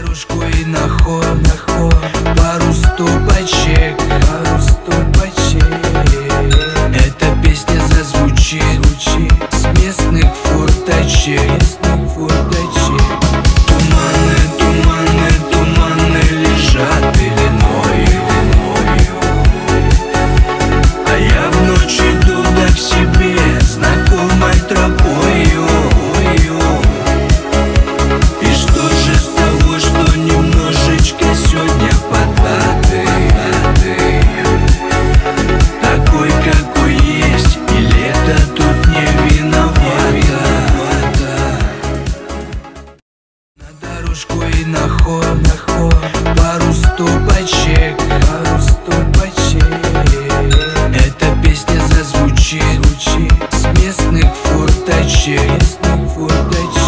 дорожку и на ход пару стопочек. Эта песня зазвучит с местных форточек. Туманы, туманы, туманы лежат пеленою, а я в ночь иду да к себе знакомой тропою. И что же с того, что немножечко сегодня поддаты, такой, какой есть, и лето тут не виновато. На дорожку и на ход пару стопочек. Эта песня зазвучит с местных форточек.